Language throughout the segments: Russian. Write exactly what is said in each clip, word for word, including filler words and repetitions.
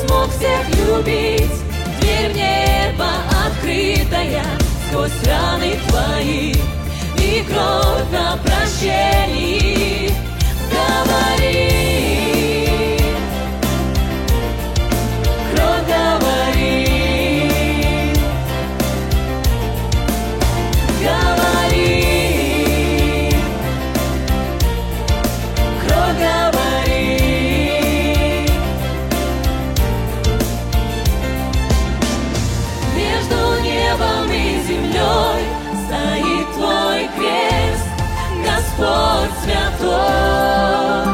смог всех любить. Дверь в небо открытая, сквозь раны твои и кровь о прощении. Говори, кровь говори, говори, кровь говори. Между небом и землей стоит твой крест, Господь святой.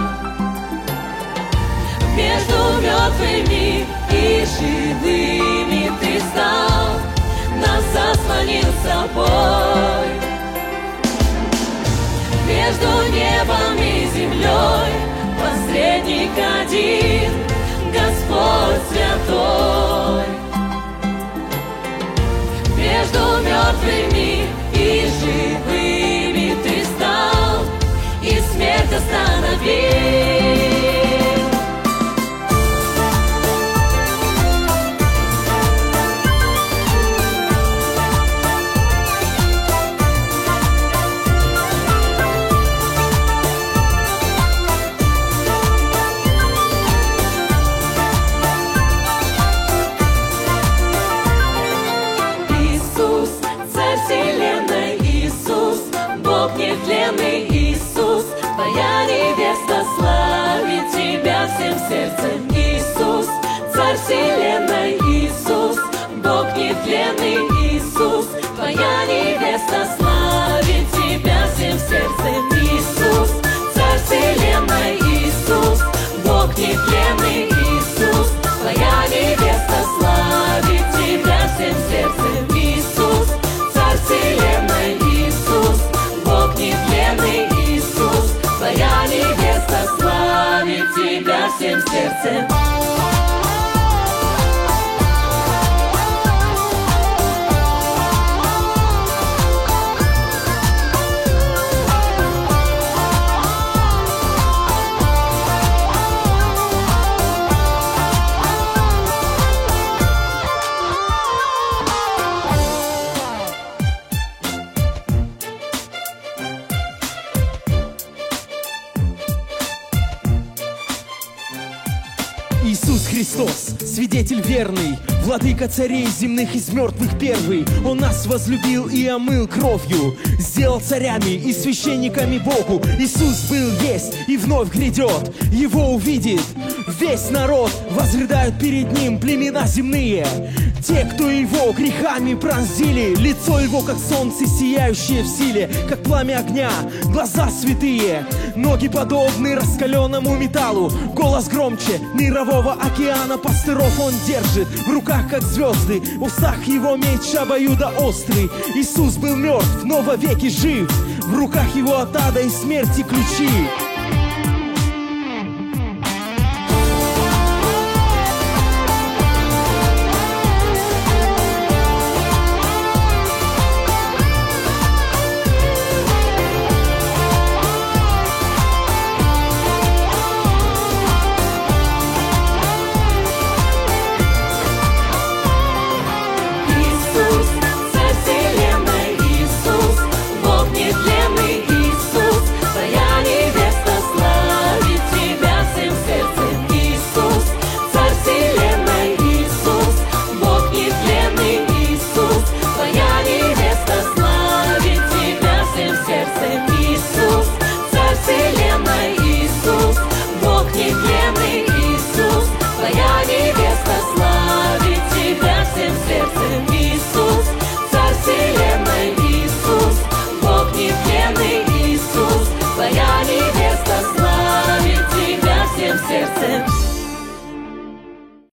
Между мертвыми и живыми ты стал, нас заслонил собой. Между небом и землей посредник один, Господь святой. Между мертвыми и живыми ты стал, и смерть остановил. Вселенной Иисус, Бог нетленный Иисус, твоя невеста славит тебя всем сердцем. Иисус, Царь вселенной Иисус, Бог нетленный Иисус, твоя невеста славит тебя всем сердцем. Иисус, Царь вселенной Иисус, Бог нетленный Иисус, твоя невеста славит тебя всем сердцем. Иисус, Вселенной Иисус, Бог нетленный Иисус, твоя невеста славит тебя всем сердцем. Иисус Христос, свидетель верный, владыка царей земных, из мертвых первый. Он нас возлюбил и омыл кровью, сделал царями и священниками Богу. Иисус был, есть и вновь грядет, его увидит весь народ. Возрыдают перед ним племена земные, те, кто его грехами пронзили. Лицо его, как солнце, сияющее в силе, как пламя огня, глаза святые, ноги подобны раскаленному металлу, голос громче мирового океана. Пастыров он держит в руках, как звезды, в устах его меч обоюдоострый. Иисус был мертв, но вовеки жив, в руках его от ада и смерти ключи.